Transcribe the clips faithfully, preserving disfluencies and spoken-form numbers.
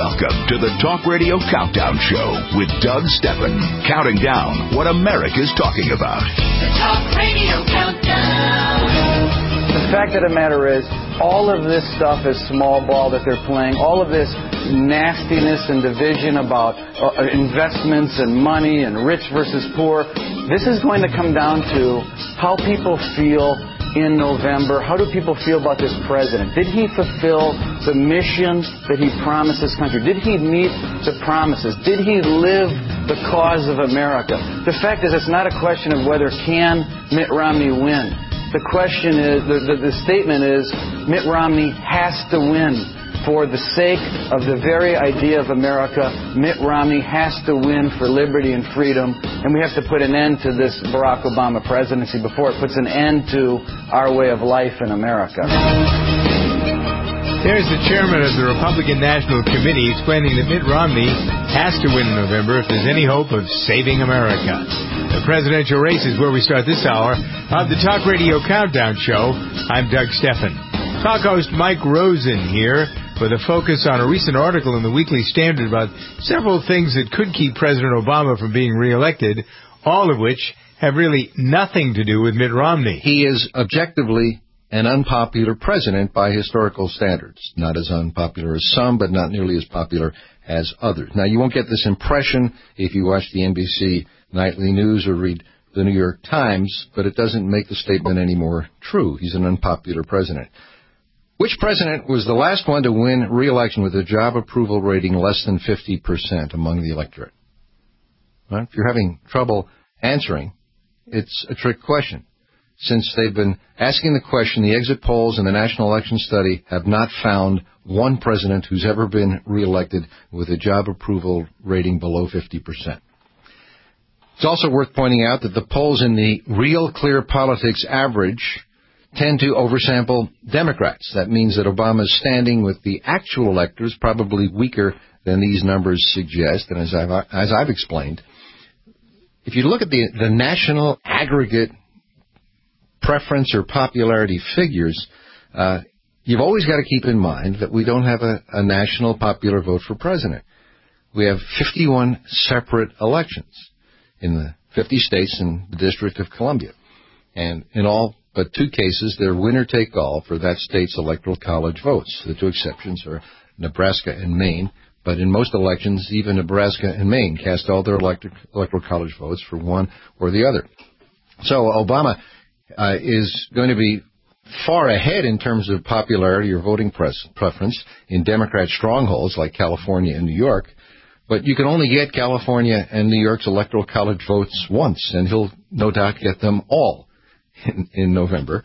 Welcome to the Talk Radio Countdown Show with Doug Stephan, counting down what America's talking about. The Talk Radio Countdown. The fact of the matter is, all of this stuff is small ball that they're playing. All of this nastiness and division about uh, investments and money and rich versus poor, this is going to come down to how people feel in November. How do people feel about this president? Did he fulfill the mission that he promised this country? Did he meet the promises? Did he live the cause of America? The fact is, it's not a question of whether can Mitt Romney win. The question is, the, the, the statement is, Mitt Romney has to win. For the sake of the very idea of America, Mitt Romney has to win for liberty and freedom, and we have to put an end to this Barack Obama presidency before it puts an end to our way of life in America. There's the chairman of the Republican National Committee explaining that Mitt Romney has to win in November if there's any hope of saving America. The presidential race is where we start this hour of the Talk Radio Countdown Show. I'm Doug Stephan. Talk host Mike Rosen here with a focus on a recent article in the Weekly Standard about several things that could keep President Obama from being reelected, all of which have really nothing to do with Mitt Romney. He is objectively an unpopular president by historical standards. Not as unpopular as some, but not nearly as popular as others. Now, you won't get this impression if you watch the N B C Nightly News or read the New York Times, but it doesn't make the statement any more true. He's an unpopular president. Which president was the last one to win re-election with a job approval rating less than fifty percent among the electorate? Well, if you're having trouble answering, it's a trick question. Since they've been asking the question, the exit polls and the National Election Study have not found one president who's ever been re-elected with a job approval rating below fifty percent. It's also worth pointing out that the polls in the Real Clear Politics average tend to oversample Democrats. That means that Obama's standing with the actual electors probably weaker than these numbers suggest. And as I've, as I've explained, if you look at the, the national aggregate preference or popularity figures, uh, you've always got to keep in mind that we don't have a, a national popular vote for president. We have fifty-one separate elections in the fifty states and the District of Columbia. And in all but two cases, they're winner-take-all for that state's electoral college votes. The two exceptions are Nebraska and Maine. But in most elections, even Nebraska and Maine cast all their electric, electoral college votes for one or the other. So Obama uh, is going to be far ahead in terms of popularity or voting pres- preference in Democrat strongholds like California and New York. But you can only get California and New York's electoral college votes once, and he'll no doubt get them all in, in November.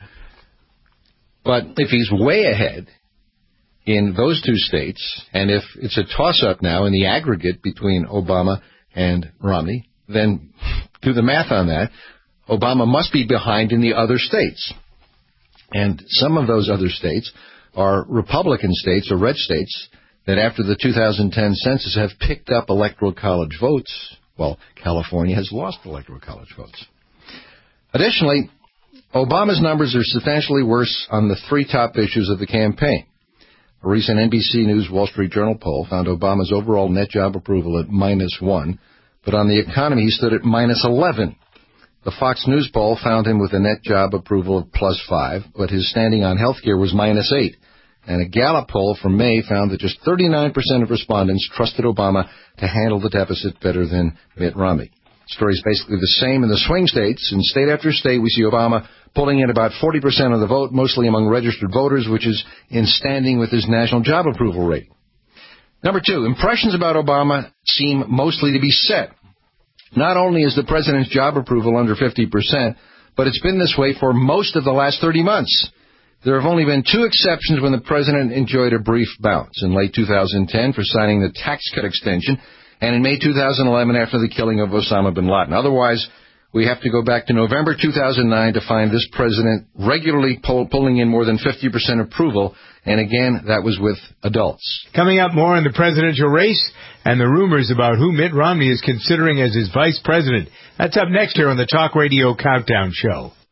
But if he's way ahead in those two states, and if it's a toss-up now in the aggregate between Obama and Romney, then do the math on that. Obama must be behind in the other states. And some of those other states are Republican states or red states that after the two thousand ten census have picked up electoral college votes, while California has lost electoral college votes. Additionally, Obama's numbers are substantially worse on the three top issues of the campaign. A recent N B C News Wall Street Journal poll found Obama's overall net job approval at minus one, but on the economy he stood at minus eleven. The Fox News poll found him with a net job approval of plus five, but his standing on health care was minus eight. And a Gallup poll from May found that just thirty-nine percent of respondents trusted Obama to handle the deficit better than Mitt Romney. The story is basically the same in the swing states. In state after state, we see Obama pulling in about forty percent of the vote, mostly among registered voters, which is in standing with his national job approval rate. Number two, impressions about Obama seem mostly to be set. Not only is the president's job approval under fifty percent, but it's been this way for most of the last thirty months. There have only been two exceptions when the president enjoyed a brief bounce. In late two thousand ten for signing the tax cut extension, and in May two thousand eleven after the killing of Osama bin Laden. Otherwise, we have to go back to November two thousand nine to find this president regularly pull, pulling in more than fifty percent approval, and again, that was with adults. Coming up, more on the presidential race and the rumors about who Mitt Romney is considering as his vice president. That's up next here on the Talk Radio Countdown Show.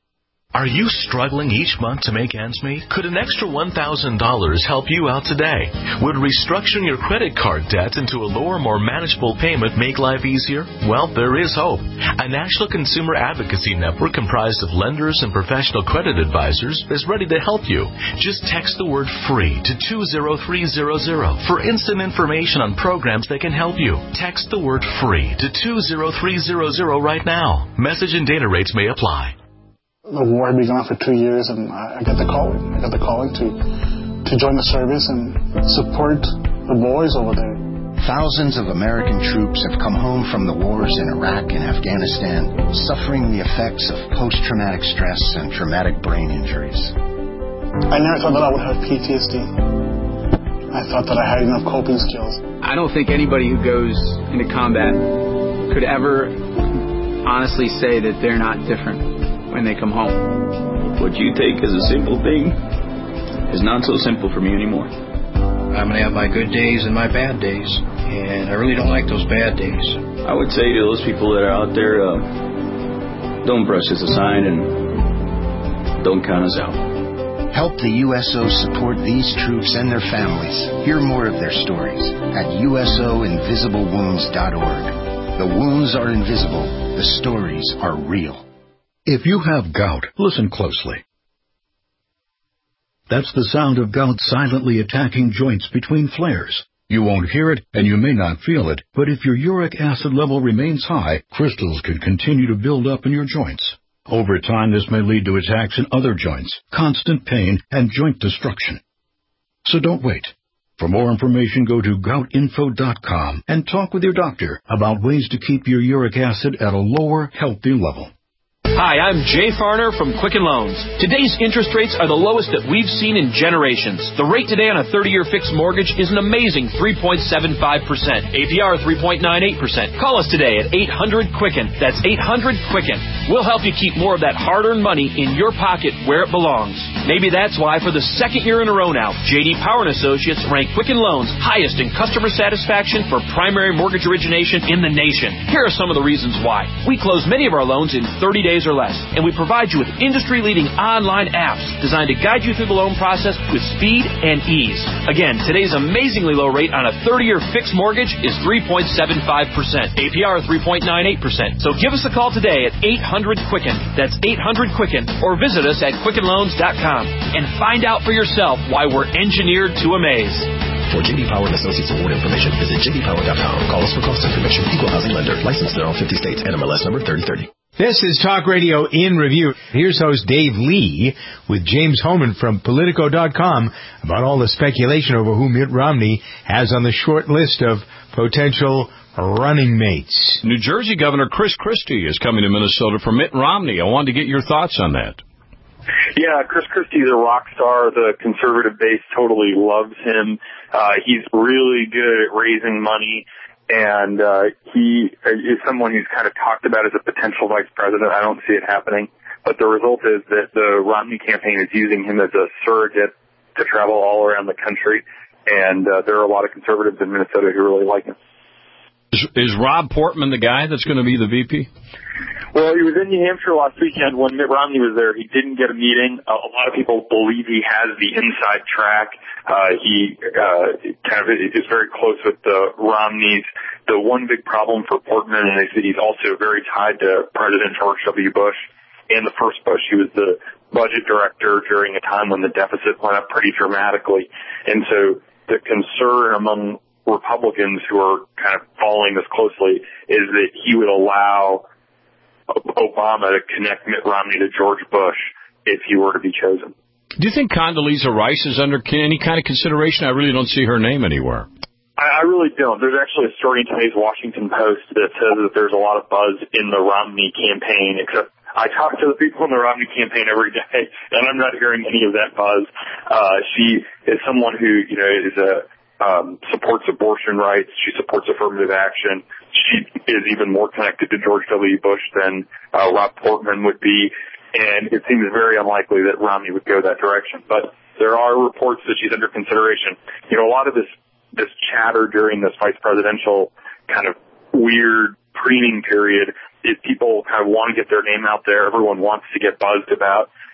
Are you struggling each month to make ends meet? Could an extra one thousand dollars help you out today? Would restructuring your credit card debt into a lower, more manageable payment make life easier? Well, there is hope. A national consumer advocacy network comprised of lenders and professional credit advisors is ready to help you. Just text the word FREE to two zero three zero zero for instant information on programs that can help you. Text the word FREE to two zero three zero zero right now. Message and data rates may apply. The war had been going on for two years, and I got the calling. I got the calling to to join the service and support the boys over there. Thousands of American troops have come home from the wars in Iraq and Afghanistan, suffering the effects of post-traumatic stress and traumatic brain injuries. I never thought that I would have P T S D. I thought that I had enough coping skills. I don't think anybody who goes into combat could ever honestly say that they're not different when they come home. What you take as a simple thing is not so simple for me anymore. I'm going to have my good days and my bad days, and I really don't like those bad days. I would say to those people that are out there, uh, don't brush this aside and don't count us out. Help the U S O support these troops and their families. Hear more of their stories at U S O invisible wounds dot org. The wounds are invisible. The stories are real. If you have gout, listen closely. That's the sound of gout silently attacking joints between flares. You won't hear it, and you may not feel it, but if your uric acid level remains high, crystals could continue to build up in your joints. Over time, this may lead to attacks in other joints, constant pain, and joint destruction. So don't wait. For more information, go to gout info dot com and talk with your doctor about ways to keep your uric acid at a lower, healthy level. Hi, I'm Jay Farner from Quicken Loans. Today's interest rates are the lowest that we've seen in generations. The rate today on a thirty-year fixed mortgage is an amazing three point seven five percent. A P R three point nine eight percent. Call us today at eight hundred Quicken. That's eight hundred Quicken. We'll help you keep more of that hard-earned money in your pocket where it belongs. Maybe that's why for the second year in a row now, J D Power and Associates rank Quicken Loans highest in customer satisfaction for primary mortgage origination in the nation. Here are some of the reasons why. We close many of our loans in thirty days or less, and we provide you with industry-leading online apps designed to guide you through the loan process with speed and ease. Again, today's amazingly low rate on a thirty-year fixed mortgage is three point seven five percent. A P R three point nine eight percent. So give us a call today at eight hundred Quicken. That's eight hundred Quicken, or visit us at quicken loans dot com and find out for yourself why we're engineered to amaze. For J D Power and Associates award information, visit j d power dot com. Call us for cost information. Equal housing lender. Licensed in all fifty states. N M L S number thirty thirty. This is Talk Radio in Review. Here's host Dave Lee with James Homan from Politico dot com about all the speculation over who Mitt Romney has on the short list of potential running mates. New Jersey Governor Chris Christie is coming to Minnesota for Mitt Romney. I wanted to get your thoughts on that. Yeah, Chris Christie's a rock star. The conservative base totally loves him. Uh, he's really good at raising money. And uh, he is someone who's kind of talked about as a potential vice president. I don't see it happening. But the result is that the Romney campaign is using him as a surrogate to travel all around the country. And uh, there are a lot of conservatives in Minnesota who really like him. Is, is Rob Portman the guy that's going to be the V P? Well, he was in New Hampshire last weekend when Mitt Romney was there. He didn't get a meeting. Uh, a lot of people believe he has the inside track. Uh, he uh, kind of is very close with the Romneys. The one big problem for Portman is that he's also very tied to President George W. Bush and the first Bush. He was the budget director during a time when the deficit went up pretty dramatically. And so the concern among Republicans who are kind of following this closely is that he would allow Obama to connect Mitt Romney to George Bush if he were to be chosen. Do you think Condoleezza Rice is under any kind of consideration? I really don't see her name anywhere. I, I really don't. There's actually a story in today's Washington Post that says that there's a lot of buzz in the Romney campaign, except I talk to the people in the Romney campaign every day, and I'm not hearing any of that buzz. Uh, she is someone who, you know, is a Um, supports abortion rights. She supports affirmative action. She is even more connected to George W. Bush than uh, Rob Portman would be, and it seems very unlikely that Romney would go that direction. But there are reports that she's under consideration. You know, a lot of this this chatter during this vice presidential kind of weird preening period is people kind of want to get their name out there. Everyone wants to get buzzed about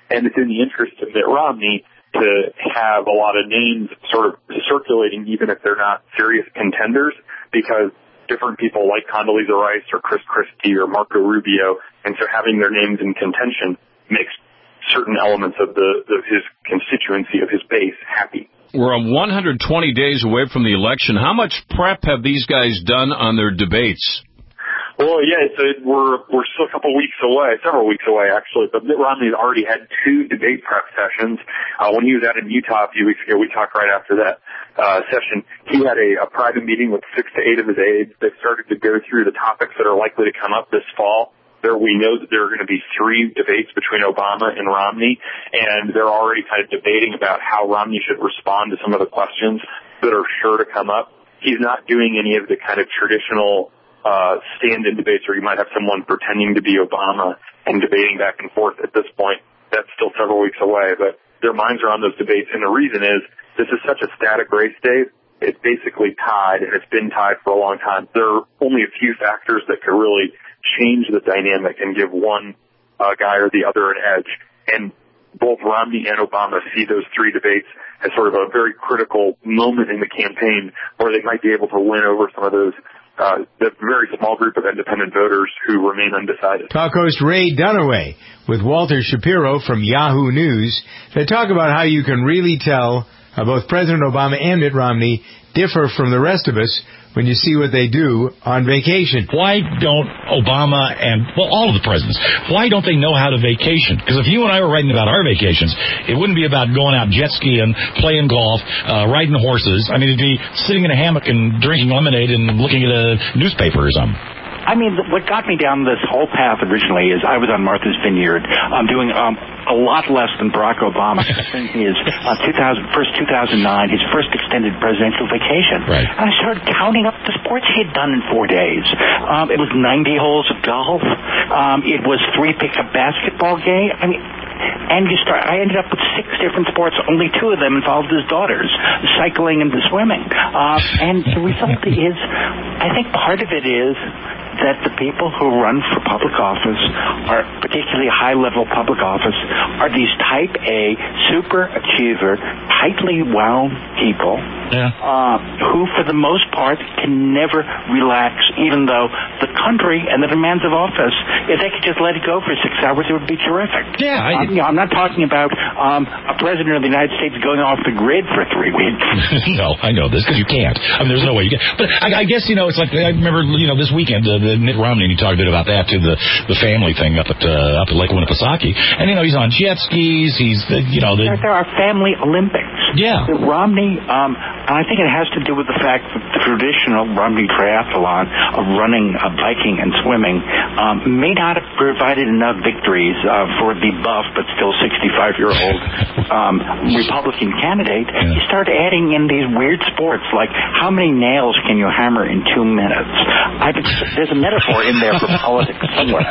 and it's in the interest of Mitt Romney to have a lot of names sort of circulating, even if they're not serious contenders, because different people like Condoleezza Rice or Chris Christie or Marco Rubio, and so having their names in contention makes certain elements of the of his constituency, of his base, happy. We're one hundred twenty days away from the election. How much prep have these guys done on their debates? Well, yeah, it's a, we're we're still a couple weeks away, several weeks away actually. But Mitt Romney's already had two debate prep sessions. Uh, when he was out in Utah a few weeks ago, we talked right after that uh, session. He had a, a private meeting with six to eight of his aides. They started to go through the topics that are likely to come up this fall. There, we know that there are going to be three debates between Obama and Romney, and they're already kind of debating about how Romney should respond to some of the questions that are sure to come up. He's not doing any of the kind of traditional Uh, stand-in debates where you might have someone pretending to be Obama and debating back and forth at this point. That's still several weeks away, but their minds are on those debates, and the reason is this is such a static race, Dave. It's basically tied, and it's been tied for a long time. There are only a few factors that could really change the dynamic and give one uh, guy or the other an edge, and both Romney and Obama see those three debates as sort of a very critical moment in the campaign where they might be able to win over some of those Uh, the very small group of independent voters who remain undecided. Talk host Ray Dunaway with Walter Shapiro from Yahoo News. They talk about how you can really tell how both President Obama and Mitt Romney differ from the rest of us when you see what they do on vacation. Why don't Obama and, well, all of the presidents, why don't they know how to vacation? Because if you and I were writing about our vacations, it wouldn't be about going out jet skiing, playing golf, uh, riding horses. I mean, it'd be sitting in a hammock and drinking lemonade and looking at a newspaper or something. I mean, what got me down this whole path originally is I was on Martha's Vineyard. I'm doing um, a lot less than Barack Obama. His uh, two thousand, first two thousand nine, his first extended presidential vacation. Right. And I started counting up the sports he had done in four days. Um, it was ninety holes of golf. Um, it was three pickup basketball game. I mean, and you start. I ended up with six different sports. Only two of them involved his daughters, cycling and the swimming. Uh, and the result is, I think part of it is that the people who run for public office, are particularly high-level public office, are these type A, super achiever, tightly wound people yeah. uh, who, for the most part, can never relax, even though the country and the demands of office, if they could just let it go for six hours, it would be terrific. Yeah, I, um, you know, I'm not talking about um, a president of the United States going off the grid for three weeks. No, I know this, because you can't. I mean, there's no way you can. But I, I guess, you know, it's like, I remember, you know, this weekend, uh, the Mitt Romney, and he talked a bit about that too, the the family thing up at uh, up at Lake Winnipesaukee, and you know he's on jet skis. He's the, you know the there, there are family Olympics. Yeah, the Romney, um, and I think it has to do with the fact that the traditional Romney triathlon of running, uh, biking, and swimming um, may not have provided enough victories uh, for the buff but still sixty-five year old um, Republican candidate. Yeah. You start adding in these weird sports like how many nails can you hammer in two minutes? I There's a metaphor in there for politics somewhere.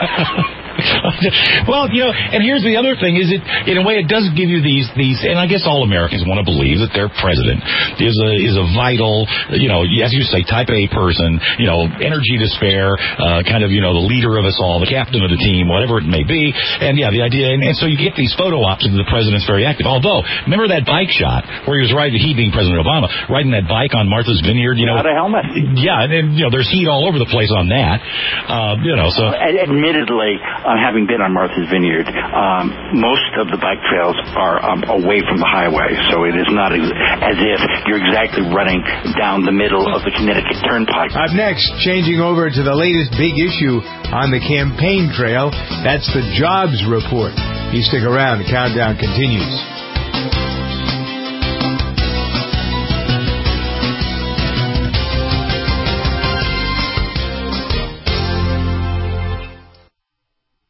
Well, you know, and here's the other thing: is it in a way it does give you these these, and I guess all Americans want to believe that their president is a is a vital, you know, as you say, type A person, you know, energy to spare, uh, kind of, you know, the leader of us all, the captain of the team, whatever it may be. And yeah, the idea, and, and so you get these photo ops of the president's very active. Although, remember that bike shot where he was riding, he being President Obama, riding that bike on Martha's Vineyard, you know, without a helmet. Yeah, and, and you know, there's heat all over the place on that. Uh, you know, so uh, admittedly, uh, having been on Martha's Vineyard, um, most of the bike trails are um, away from the highway, so it is not ex- as if you're exactly running down the middle of the Connecticut Turnpike. Up next, changing over to the latest big issue on the campaign trail, that's the jobs report. You stick around, the countdown continues.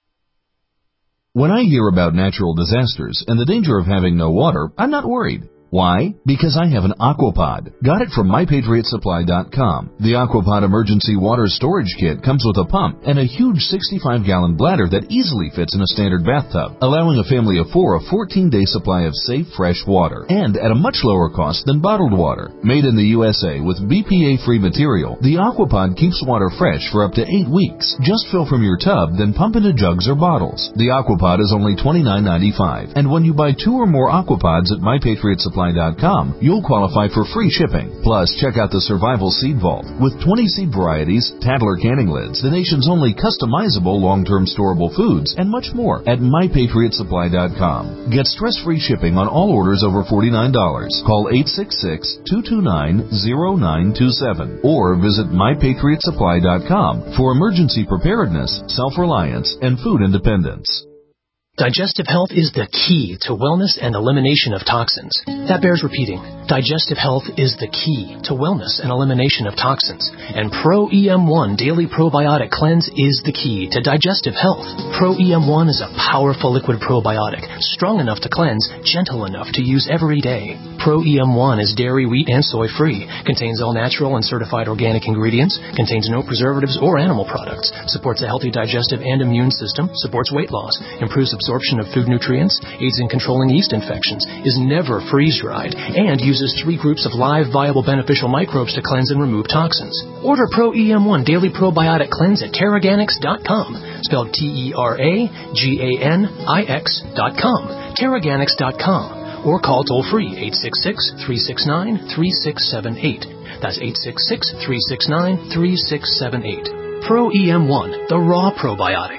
When I hear about natural disasters and the danger of having no water, I'm not worried. Why? Because I have an Aquapod. Got it from my patriot supply dot com. The Aquapod Emergency Water Storage Kit comes with a pump and a huge sixty-five gallon bladder that easily fits in a standard bathtub, allowing a family of four a fourteen day supply of safe, fresh water, and at a much lower cost than bottled water. Made in the U S A with B P A-free material, the Aquapod keeps water fresh for up to eight weeks. Just fill from your tub, then pump into jugs or bottles. The Aquapod is only twenty-nine ninety-five, and when you buy two or more Aquapods at my patriot supply dot com, you'll qualify for free shipping. Plus, check out the Survival Seed Vault with twenty seed varieties, Tadler canning lids, the nation's only customizable long-term storable foods, and much more at my patriot supply dot com. Get stress-free shipping on all orders over forty-nine dollars. Call eight six six, two two nine, zero nine two seven or visit my patriot supply dot com for emergency preparedness, self-reliance, and food independence. Digestive health is the key to wellness and elimination of toxins. That bears repeating. Digestive health is the key to wellness and elimination of toxins. And Pro E M one Daily Probiotic Cleanse is the key to digestive health. Pro E M one is a powerful liquid probiotic, strong enough to cleanse, gentle enough to use every day. Pro E M one is dairy, wheat, and soy free, contains all natural and certified organic ingredients, contains no preservatives or animal products, supports a healthy digestive and immune system, supports weight loss, improves absorption of food nutrients, aids in controlling yeast infections, is never freeze-dried, and uses three groups of live, viable, beneficial microbes to cleanse and remove toxins. Order Pro E M one Daily Probiotic Cleanse at Teraganix dot com, spelled T E R A G A N I X dot com, Teraganix dot com, or call toll-free eight six six, three six nine, three six seven eight. That's eight six six, three six nine, three six seven eight. Pro E M one, the raw probiotic.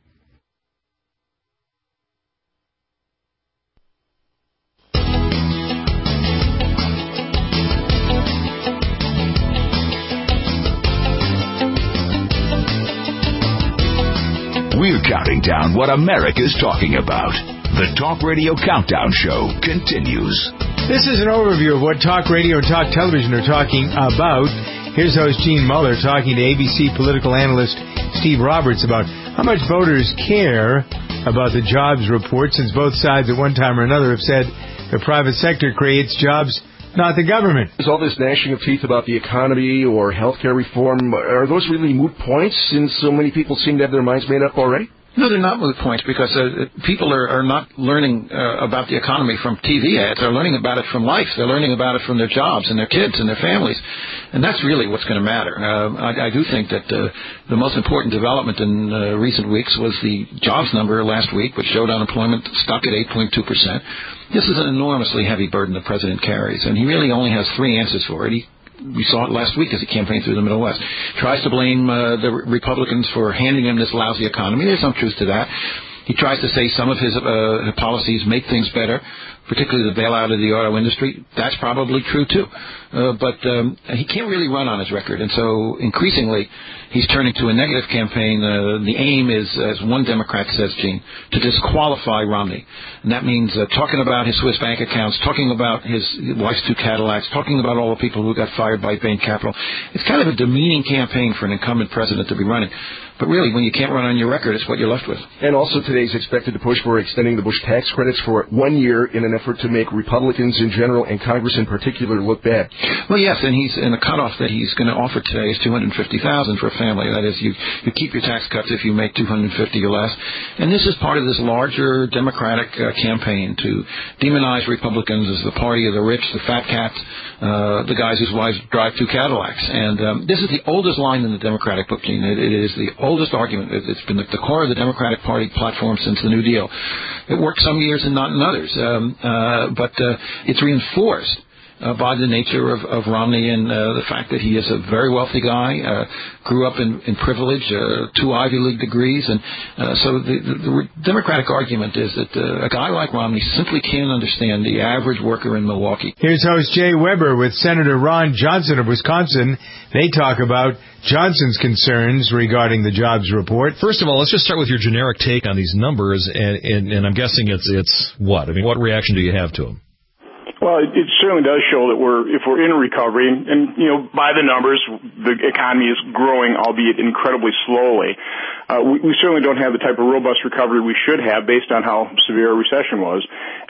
We're counting down what America's talking about. The Talk Radio Countdown Show continues. This is an overview of what Talk Radio and Talk Television are talking about. Here's host Gene Muller talking to A B C political analyst Steve Roberts about how much voters care about the jobs report, since both sides at one time or another have said the private sector creates jobs, not the government. Is all this gnashing of teeth about the economy or healthcare reform, are those really moot points since so many people seem to have their minds made up already? No, they're not moot points because uh, people are, are not learning uh, about the economy from T V ads. They're learning about it from life. They're learning about it from their jobs and their kids and their families. And that's really what's going to matter. Uh, I, I do think that uh, the most important development in uh, recent weeks was the jobs number last week, which showed unemployment stuck at eight point two percent. This is an enormously heavy burden the president carries, and he really only has three answers for it. He We saw it last week as he campaigned through the Middle West. Tries to blame uh, the Republicans for handing him this lousy economy. There's some truth to that. He tries to say some of his uh, policies make things better, particularly the bailout of the auto industry. That's probably true, too. Uh, but um, he can't really run on his record, and so increasingly he's turning to a negative campaign. Uh, the aim is, as one Democrat says, Gene, to disqualify Romney. And that means uh, talking about his Swiss bank accounts, talking about his wife's two Cadillacs, talking about all the people who got fired by Bain Capital. It's kind of a demeaning campaign for an incumbent president to be running. But really, when you can't run on your record, it's what you're left with. And also today is expected to push for extending the Bush tax credits for one year in an effort to make Republicans in general and Congress in particular look bad. Well, yes, and he's in the cutoff that he's going to offer today is two hundred fifty thousand dollars for a family. That is, you, you keep your tax cuts if you make two hundred fifty thousand dollars or less. And this is part of this larger Democratic uh, campaign to demonize Republicans as the party of the rich, the fat cats, uh, the guys whose wives drive two Cadillacs. And um, this is the oldest line in the Democratic book, Gene. It, it is the oldest argument. It's been the core of the Democratic Party platform since the New Deal. It worked some years and not in others, um, uh, but uh, it's reinforced uh, by the nature of, of Romney and uh, the fact that he is a very wealthy guy, uh, grew up in, in privilege, uh, two Ivy League degrees, and uh, so the, the, the Democratic argument is that uh, a guy like Romney simply can't understand the average worker in Milwaukee. Here's host Jay Weber with Senator Ron Johnson of Wisconsin. They talk about Johnson's concerns regarding the jobs report. First of all, let's just start with your generic take on these numbers, and, and, and I'm guessing it's it's what? I mean, what reaction do you have to them? Well, it, it certainly does show that we're, if we're in a recovery, and, and, you know, by the numbers, the economy is growing, albeit incredibly slowly. Uh, we, we certainly don't have the type of robust recovery we should have based on how severe a recession was.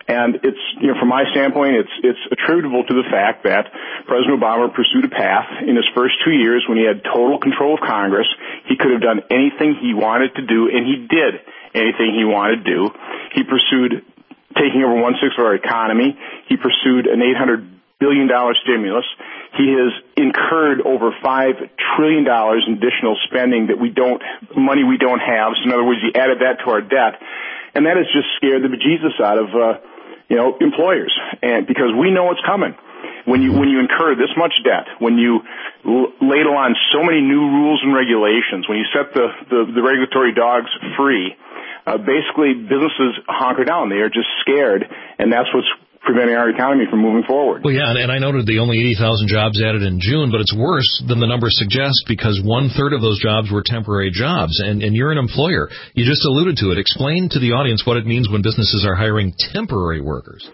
And it's, you know, from my standpoint, it's it's attributable to the fact that President Obama pursued a path in his first two years when he had total control of Congress. He could have done anything he wanted to do, and he did anything he wanted to do. He pursued taking over one-sixth of our economy. He pursued an eight hundred billion dollars stimulus. He has incurred over five trillion dollars in additional spending that we don't, money we don't have. So in other words, he added that to our debt. And that has just scared the bejesus out of, uh, you know, employers. And because we know what's coming. When you, when you incur this much debt, when you l- ladle on so many new rules and regulations, when you set the, the, the regulatory dogs free, uh, basically businesses hunker down. They are just scared. And that's what's preventing our economy from moving forward. Well, yeah, and, and I noted the only eighty thousand jobs added in June, but it's worse than the numbers suggest because one-third of those jobs were temporary jobs, and, and you're an employer. You just alluded to it. Explain to the audience what it means when businesses are hiring temporary workers.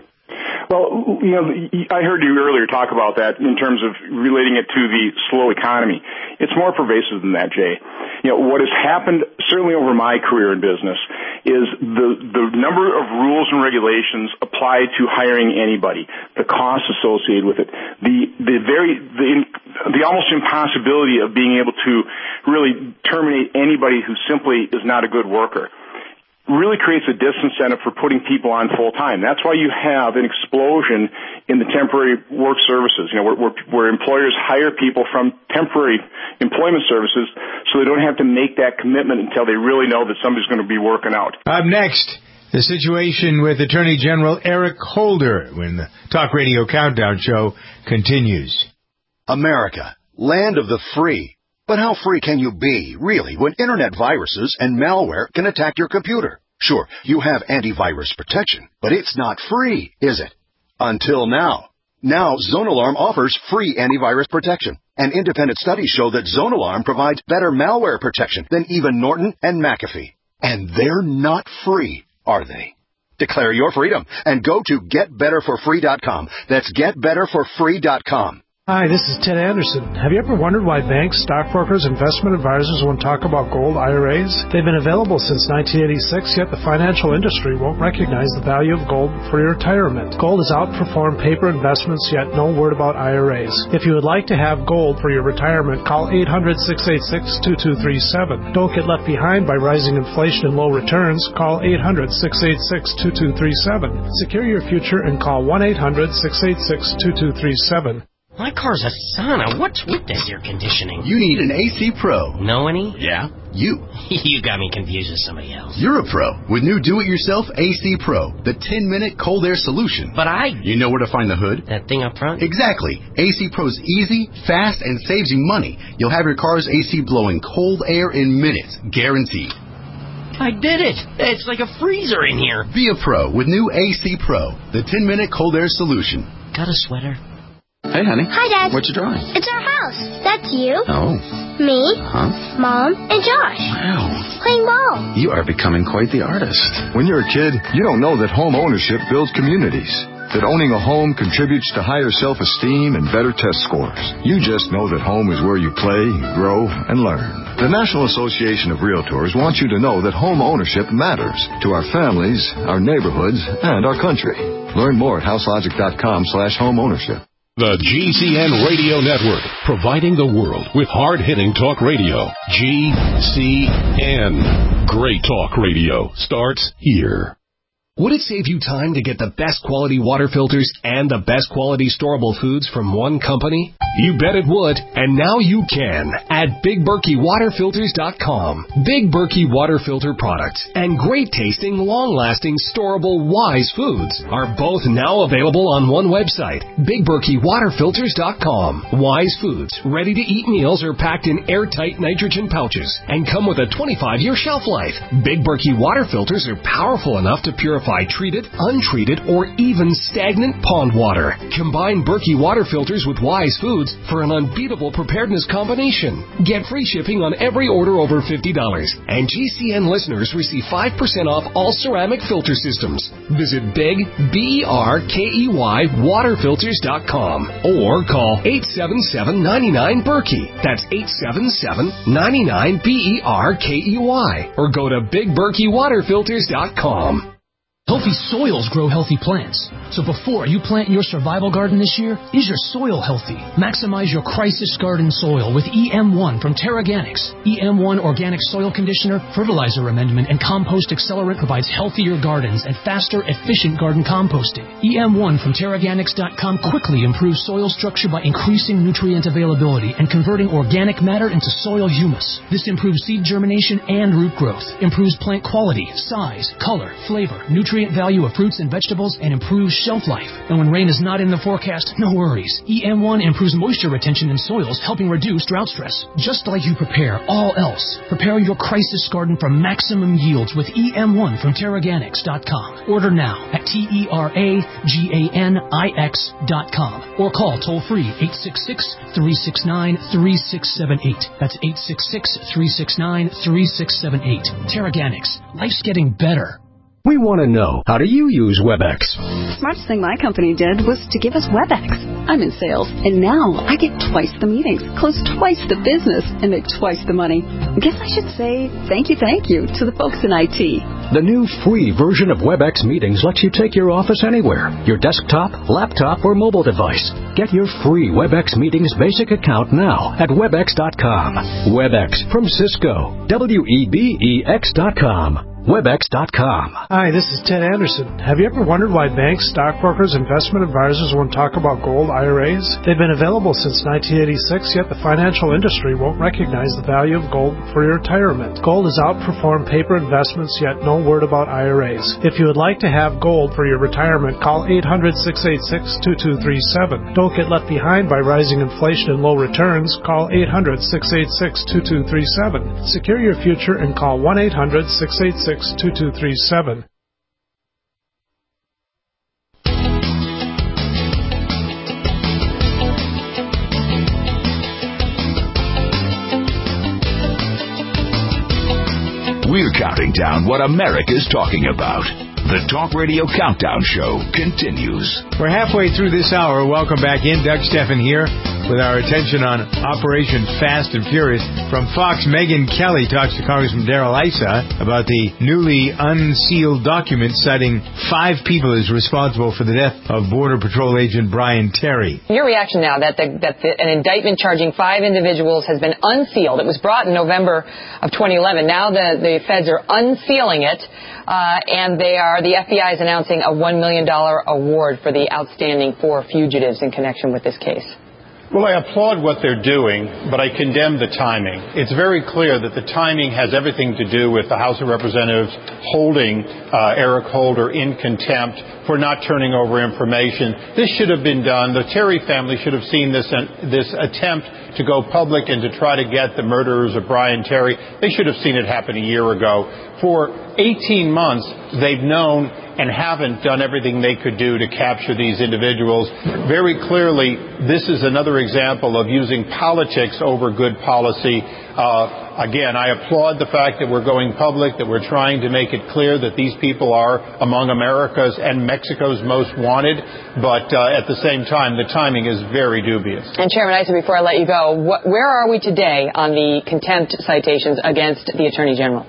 Well, you know, I heard you earlier talk about that in terms of relating it to the slow economy. It's more pervasive than that, Jay. You know, what has happened, certainly over my career in business, is the, the number of rules and regulations applied to hiring anybody, the costs associated with it, the, the very, the, the almost impossibility of being able to really terminate anybody who simply is not a good worker, really creates a disincentive for putting people on full time. That's why you have an explosion in the temporary work services, you know, where, where, where employers hire people from temporary employment services so they don't have to make that commitment until they really know that somebody's going to be working out. Up next, the situation with Attorney General Eric Holder when the Talk Radio Countdown Show continues. America, land of the free. But how free can you be, really, when internet viruses and malware can attack your computer? Sure, you have antivirus protection, but it's not free, is it? Until now. Now, ZoneAlarm offers free antivirus protection. And independent studies show that ZoneAlarm provides better malware protection than even Norton and McAfee. And they're not free, are they? Declare your freedom and go to get better for free dot com. That's get better for free dot com. Hi, this is Ted Anderson. Have you ever wondered why banks, stockbrokers, investment advisors won't talk about gold I R As? They've been available since nineteen eighty-six, yet the financial industry won't recognize the value of gold for your retirement. Gold has outperformed paper investments, yet no word about I R As. If you would like to have gold for your retirement, call eight hundred, six eight six, two two three seven. Don't get left behind by rising inflation and low returns. Call eight hundred, six eight six, two two three seven. Secure your future and call one eight hundred, six eight six, two two three seven. My car's a sauna. What's with this air conditioning? You need an A C Pro. Know any? Yeah, you. You got me confused with somebody else. You're a pro with new do-it-yourself A C Pro, the ten-minute cold air solution. But I... You know where to find the hood? That thing up front? Exactly. A C Pro's easy, fast, and saves you money. You'll have your car's A C blowing cold air in minutes, guaranteed. I did it. It's like a freezer in here. Be a pro with new A C Pro, the ten-minute cold air solution. Got a sweater? Hey, honey. Hi, Dad. What you drawing? It's our house. That's you. Oh. Me. Huh? Mom. And Josh. Wow. Playing ball. You are becoming quite the artist. When you're a kid, you don't know that home ownership builds communities. That owning a home contributes to higher self-esteem and better test scores. You just know that home is where you play, grow, and learn. The National Association of Realtors wants you to know that home ownership matters to our families, our neighborhoods, and our country. Learn more at houselogic.com slash home ownership. The G C N Radio Network, providing the world with hard-hitting talk radio. G C N. Great talk radio starts here. Would it save you time to get the best quality water filters and the best quality storable foods from one company? You bet it would, and now you can at Big Berkey Water Filters dot com. Big Berkey Water Filter products and great-tasting, long-lasting, storable Wise foods are both now available on one website, Big Berkey Water Filters dot com. Wise foods, ready-to-eat meals are packed in airtight nitrogen pouches and come with a twenty-five year shelf life. Big Berkey Water Filters are powerful enough to purify treated, untreated, or even stagnant pond water. Combine Berkey Water Filters with Wise Foods for an unbeatable preparedness combination. Get free shipping on every order over fifty dollars. And G C N listeners receive five percent off all ceramic filter systems. Visit Big, B E R K E Y, Water Filters dot com or call eight seven seven, nine nine, Berkey. That's eight seven seven, nine nine, B E R K E Y. Or go to Big Berkey Water Filters dot com. Healthy soils grow healthy plants. So before you plant your survival garden this year, is your soil healthy? Maximize your crisis garden soil with E M one from Terraganics. E M one Organic Soil Conditioner, Fertilizer Amendment, and Compost Accelerant provides healthier gardens and faster, efficient garden composting. E M one from Terraganics dot com quickly improves soil structure by increasing nutrient availability and converting organic matter into soil humus. This improves seed germination and root growth, improves plant quality, size, color, flavor, nutrient value of fruits and vegetables, and improves shelf life. And when rain is not in the forecast, no worries. E M one improves moisture retention in soils, helping reduce drought stress. Just like you prepare all else, prepare your crisis garden for maximum yields with E M one from Terraganics dot com. Order now at T E R A G A N I X dot com or call toll-free eight six six, three six nine, three six seven eight. That's eight six six, three six nine, three six seven eight. Terraganics. Life's getting better. We want to know, how do you use WebEx? Smartest thing my company did was to give us WebEx. I'm in sales, and now I get twice the meetings, close twice the business, and make twice the money. I guess I should say thank you, thank you to the folks in I T. The new free version of WebEx Meetings lets you take your office anywhere, your desktop, laptop, or mobile device. Get your free WebEx Meetings basic account now at webex dot com. WebEx from Cisco. W E B E X dot com. webex dot com. Hi, this is Ted Anderson. Have you ever wondered why banks, stockbrokers, investment advisors won't talk about gold I R As? They've been available since nineteen eighty-six, yet the financial industry won't recognize the value of gold for your retirement. Gold has outperformed paper investments, yet no word about I R As. If you would like to have gold for your retirement, call eight hundred, six eight six, two two three seven. Don't get left behind by rising inflation and low returns. Call eight hundred, six eight six, two two three seven. Secure your future and call one eight hundred, six eight six, two two three seven. We're counting down what America's talking about. The Talk Radio Countdown Show continues. We're halfway through this hour. Welcome back in. Doug Steffen here with our attention on Operation Fast and Furious. From Fox, Megyn Kelly talks to Congressman Darrell Issa about the newly unsealed document citing five people as responsible for the death of Border Patrol agent Brian Terry. Your reaction now that, the, that the, an indictment charging five individuals has been unsealed. It was brought in November of twenty eleven. Now the, the feds are unsealing it, uh, and they are the F B I is announcing a one million dollars award for the outstanding four fugitives in connection with this case. Well, I applaud what they're doing, but I condemn the timing. It's very clear that the timing has everything to do with the House of Representatives holding uh, Eric Holder in contempt for not turning over information. This should have been done. The Terry family should have seen this uh, this attempt to go public and to try to get the murderers of Brian Terry. They should have seen it happen a year ago. For eighteen months, they've known and haven't done everything they could do to capture these individuals. Very clearly, this is another example of using politics over good policy. Uh, again, I applaud the fact that we're going public, that we're trying to make it clear that these people are among America's and Mexico's most wanted, but uh, at the same time, the timing is very dubious. And Chairman Issa, before I let you go, what, where are we today on the contempt citations against the Attorney General?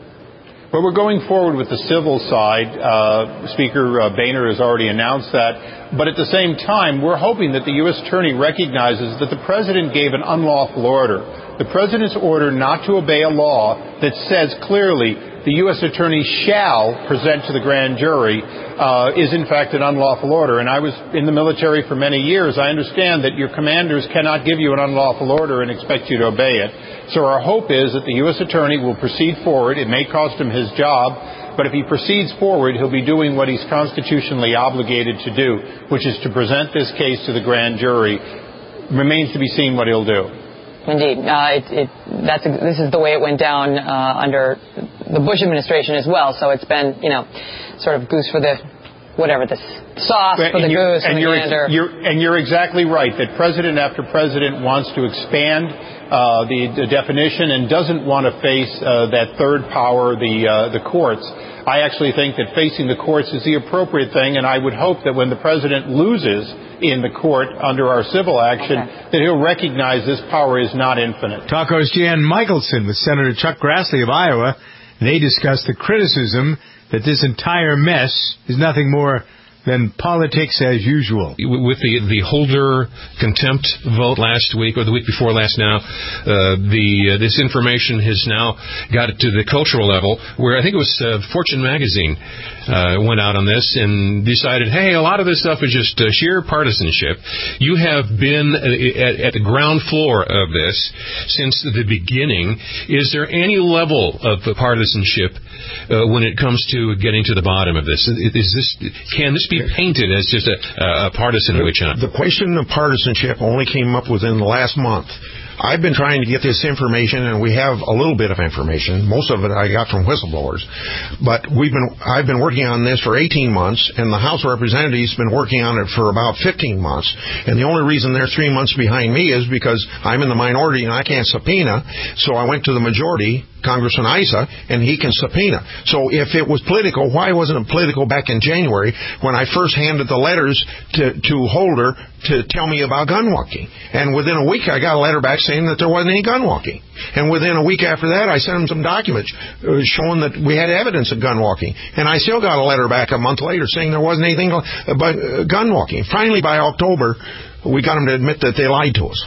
Well, we're going forward with the civil side. Uh, Speaker uh, Boehner has already announced that. But at the same time, we're hoping that the U S Attorney recognizes that the President gave an unlawful order. The President's order not to obey a law that says clearly the U S Attorney shall present to the grand jury uh, is in fact an unlawful order. And I was in the military for many years. I understand that your commanders cannot give you an unlawful order and expect you to obey it. So our hope is that the U S Attorney will proceed forward. It may cost him his job, but if he proceeds forward, he'll be doing what he's constitutionally obligated to do, which is to present this case to the grand jury. Remains to be seen what he'll do. Indeed. Uh, it, it, that's, this is the way it went down uh, under the Bush administration as well. So it's been, you know, sort of goose for the, whatever, the sauce for the goose and, and the you're, gander. You're, and you're exactly right that president after president wants to expand uh, the, the definition and doesn't want to face uh, that third power, the, uh, the courts. I actually think that facing the courts is the appropriate thing, and I would hope that when the president loses in the court under our civil action, okay, that he'll recognize this power is not infinite. Talk host Jan Michelson with Senator Chuck Grassley of Iowa They discussed the criticism that this entire mess is nothing more than politics as usual. With the the Holder contempt vote last week, or the week before last now, uh, the uh, this information has now got it to the cultural level, where I think it was uh, Fortune magazine uh, went out on this and decided, hey, a lot of this stuff is just uh, sheer partisanship. You have been at, at the ground floor of this since the beginning. Is there any level of partisanship uh, when it comes to getting to the bottom of this? Is this can this be painted as just a, a partisan witch hunt? The question of partisanship only came up within the last month. I've been trying to get this information, and we have a little bit of information. Most of it I got from whistleblowers. But we've been, I've been working on this for eighteen months, and the House of Representatives has been working on it for about fifteen months. And the only reason they're three months behind me is because I'm in the minority and I can't subpoena. So I went to the majority, Congressman Issa, and he can subpoena. So if it was political, why wasn't it political back in January when I first handed the letters to, to Holder to tell me about gun walking? And within a week, I got a letter back saying that there wasn't any gun walking. And within a week after that, I sent him some documents uh, showing that we had evidence of gun walking. And I still got a letter back a month later saying there wasn't anything about uh, gun walking. Finally, by October, we got them to admit that they lied to us.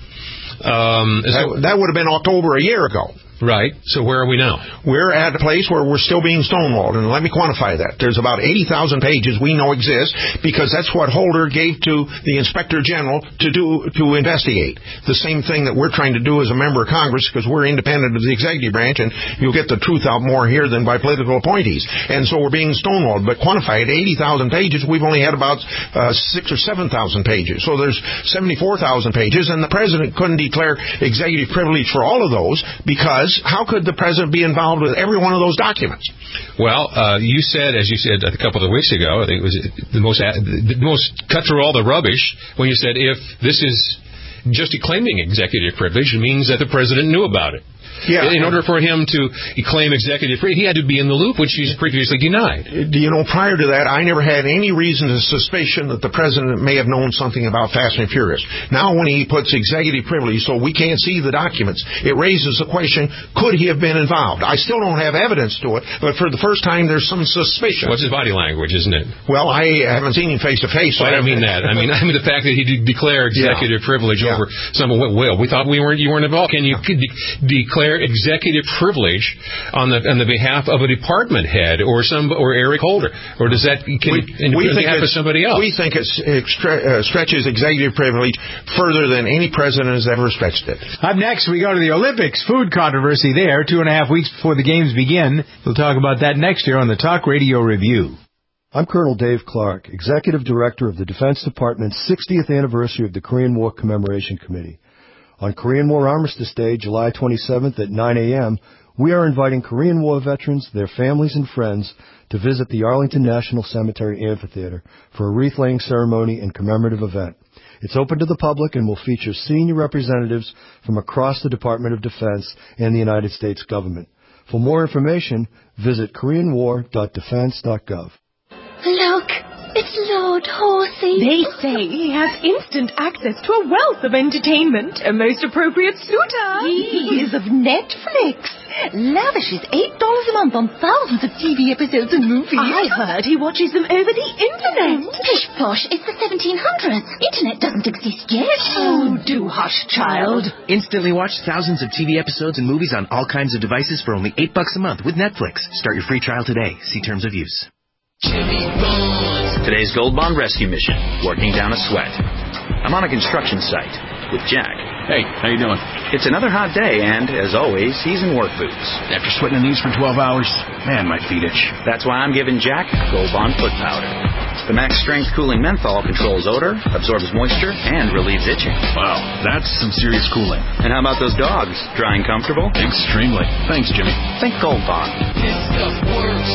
Um, that, that would have been October a year ago. Right. So where are we now? We're at a place where we're still being stonewalled. And let me quantify that. There's about eighty thousand pages we know exist because that's what Holder gave to the Inspector General to do to investigate. The same thing that we're trying to do as a member of Congress because we're independent of the executive branch, and you'll get the truth out more here than by political appointees. And so we're being stonewalled. But quantified eighty thousand pages, we've only had about uh, six or seven thousand pages. So there's seventy-four thousand pages, and the President couldn't declare executive privilege for all of those because how could the President be involved with every one of those documents? Well, uh, you said, as you said a couple of weeks ago, I think it was the most the most cut through all the rubbish when you said if this is just claiming executive privilege, it means that the President knew about it. Yeah. In order for him to claim executive privilege, he had to be in the loop, which he's previously denied. Do you know, prior to that, I never had any reason to suspicion that the President may have known something about Fast and Furious. Now when he puts executive privilege so we can't see the documents, it raises the question, could he have been involved? I still don't have evidence to it, but for the first time there's some suspicion. What's his body language, isn't it? Well, I haven't seen him face to face. I don't mean that. I mean, I mean the fact that he did declare executive yeah. privilege yeah. over someone. Well, we thought we weren't. You weren't involved. Can you de- declare executive privilege on the on the behalf of a department head or some or Eric Holder, or does that can we, in we behalf of somebody else? We think it's, it uh, stretches executive privilege further than any president has ever stretched it. Up next, we go to the Olympics. Food controversy there. Two and a half weeks before the games begin. We'll talk about that next year on the Talk Radio Review. I'm Colonel Dave Clark, Executive Director of the Defense Department's sixtieth anniversary of the Korean War Commemoration Committee. On Korean War Armistice Day, July twenty-seventh at nine a.m., we are inviting Korean War veterans, their families, and friends to visit the Arlington National Cemetery Amphitheater for a wreath-laying ceremony and commemorative event. It's open to the public and will feature senior representatives from across the Department of Defense and the United States government. For more information, visit korean war dot defense dot gov. Look! It's Lord Horsey. They say he has instant access to a wealth of entertainment. A most appropriate suitor. He is of Netflix. Lavishes eight dollars a month on thousands of T V episodes and movies. I heard he watches them over the internet. Pish posh, it's the seventeen hundreds. Internet doesn't exist yet. Oh, do hush, child. Instantly watch thousands of T V episodes and movies on all kinds of devices for only eight bucks a month with Netflix. Start your free trial today. See terms of use. Jimmy Bond. Today's Gold Bond rescue mission, working down a sweat. I'm on a construction site with Jack. Hey, how you doing? It's another hot day, and, as always, he's in work boots. After sweating in these for twelve hours, man, my feet itch. That's why I'm giving Jack Gold Bond foot powder. The max strength cooling menthol controls odor, absorbs moisture, and relieves itching. Wow, that's some serious cooling. And how about those dogs? Drying comfortable? Extremely. Thanks, Jimmy. Think Gold Bond. This stuff works.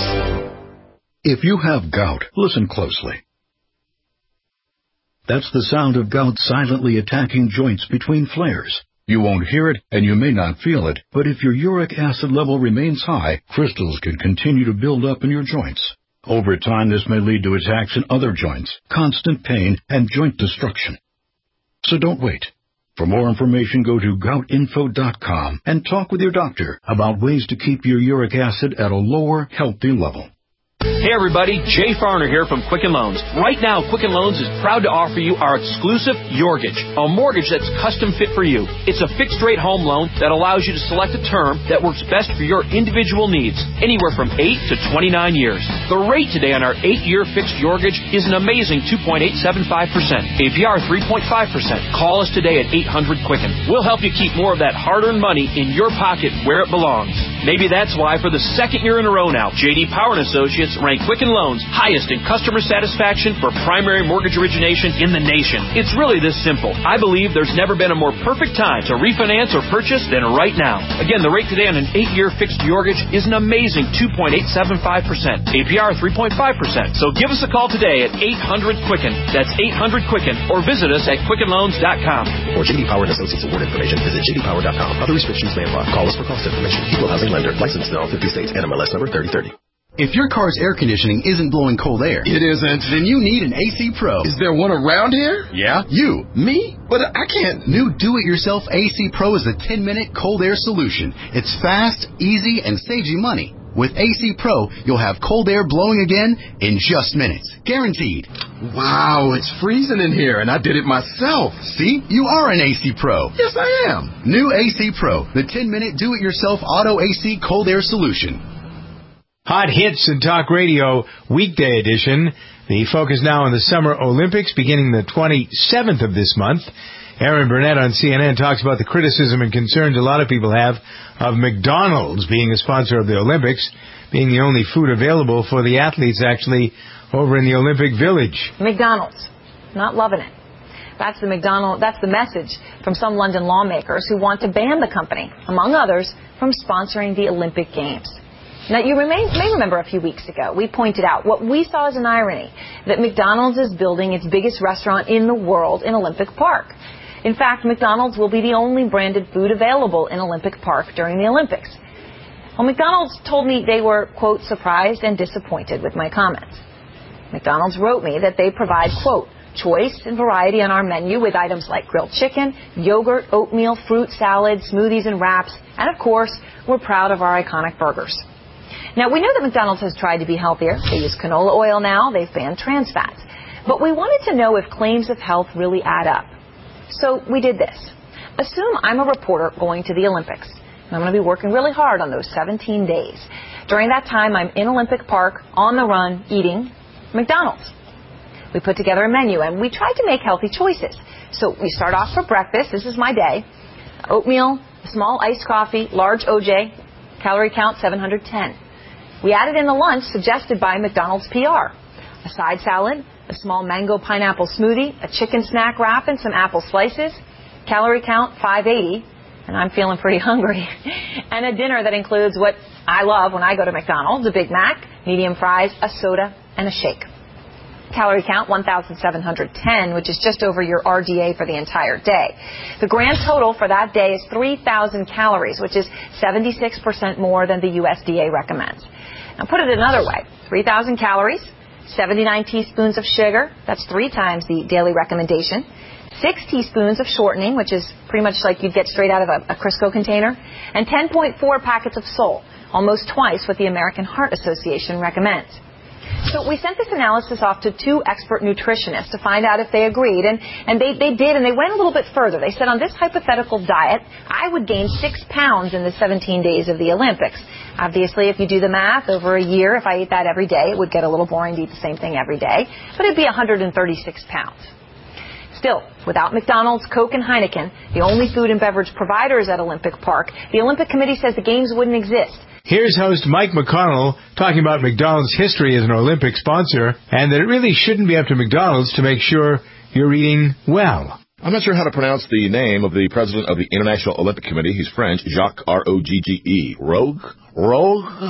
If you have gout, listen closely. That's the sound of gout silently attacking joints between flares. You won't hear it, and you may not feel it, but if your uric acid level remains high, crystals can continue to build up in your joints. Over time, this may lead to attacks in other joints, constant pain, and joint destruction. So don't wait. For more information, go to gout info dot com and talk with your doctor about ways to keep your uric acid at a lower, healthy level. Hey everybody, Jay Farner here from Quicken Loans. Right now, Quicken Loans is proud to offer you our exclusive Yorgage, a mortgage that's custom fit for you. It's a fixed rate home loan that allows you to select a term that works best for your individual needs, anywhere from eight to twenty-nine years. The rate today on our eight-year fixed Yorgage is an amazing two point eight seven five percent, A P R three point five percent. Call us today at eight hundred Quicken. We'll help you keep more of that hard-earned money in your pocket where it belongs. Maybe that's why for the second year in a row now, J D Power and Associates rank Quicken Loans highest in customer satisfaction for primary mortgage origination in the nation. It's really this simple. I believe there's never been a more perfect time to refinance or purchase than right now. Again, the rate today on an eight-year fixed Yorgage is an amazing two point eight seven five percent, A P R three point five percent. So give us a call today at eight hundred Quicken. That's eight hundred Quicken, or visit us at quicken loans dot com. For J D Power and Associates award information, visit j d power dot com. Other restrictions may apply. Call us for cost information. Equal housing lender. Licensed in all fifty states. N M L S number thirty thirty. If your car's air conditioning isn't blowing cold air, it isn't, then you need an A C Pro. Is there one around here? Yeah. You. Me? But I can't. New do-it-yourself A C Pro is a ten-minute cold air solution. It's fast, easy, and saves you money. With A C Pro, you'll have cold air blowing again in just minutes. Guaranteed. Wow, it's freezing in here, and I did it myself. See? You are an A C Pro. Yes, I am. New A C Pro, the ten-minute do-it-yourself auto A C cold air solution. Hot Hits and Talk Radio, weekday edition. The focus now on the Summer Olympics beginning the twenty-seventh of this month. Aaron Burnett on C N N talks about the criticism and concerns a lot of people have of McDonald's being a sponsor of the Olympics, being the only food available for the athletes actually over in the Olympic Village. McDonald's, not loving it. That's the McDonald. That's the message from some London lawmakers who want to ban the company, among others, from sponsoring the Olympic Games. Now, you may, may remember a few weeks ago, we pointed out what we saw as an irony, that McDonald's is building its biggest restaurant in the world in Olympic Park. In fact, McDonald's will be the only branded food available in Olympic Park during the Olympics. Well, McDonald's told me they were, quote, surprised and disappointed with my comments. McDonald's wrote me that they provide, quote, choice and variety on our menu with items like grilled chicken, yogurt, oatmeal, fruit salad, smoothies, and wraps. And, of course, we're proud of our iconic burgers. Now, we know that McDonald's has tried to be healthier. They use canola oil now. They've banned trans fats. But we wanted to know if claims of health really add up. So we did this. Assume I'm a reporter going to the Olympics. And I'm going to be working really hard on those seventeen days. During that time, I'm in Olympic Park, on the run, eating McDonald's. We put together a menu, and we tried to make healthy choices. So we start off for breakfast. This is my day. Oatmeal, small iced coffee, large O J, calorie count seven hundred ten. We added in the lunch suggested by McDonald's P R. A side salad, a small mango pineapple smoothie, a chicken snack wrap, and some apple slices. Calorie count five eighty, and I'm feeling pretty hungry. And a dinner that includes what I love when I go to McDonald's, a Big Mac, medium fries, a soda, and a shake. Calorie count one thousand seven hundred ten, which is just over your R D A for the entire day. The grand total for that day is three thousand calories, which is seventy-six percent more than the U S D A recommends. Now put it another way, three thousand calories, seventy-nine teaspoons of sugar, that's three times the daily recommendation, six teaspoons of shortening, which is pretty much like you'd get straight out of a, a Crisco container, and ten point four packets of salt, almost twice what the American Heart Association recommends. So we sent this analysis off to two expert nutritionists to find out if they agreed, and, and they, they did, and they went a little bit further. They said on this hypothetical diet, I would gain six pounds in the seventeen days of the Olympics. Obviously, if you do the math, over a year, if I ate that every day, it would get a little boring to eat the same thing every day, but it'd be one hundred thirty-six pounds. Still, without McDonald's, Coke, and Heineken, the only food and beverage providers at Olympic Park, the Olympic Committee says the Games wouldn't exist. Here's host Mike McConnell talking about McDonald's history as an Olympic sponsor, and that it really shouldn't be up to McDonald's to make sure you're eating well. I'm not sure how to pronounce the name of the president of the International Olympic Committee. He's French, Jacques R O G G E. Rogue? Rogue?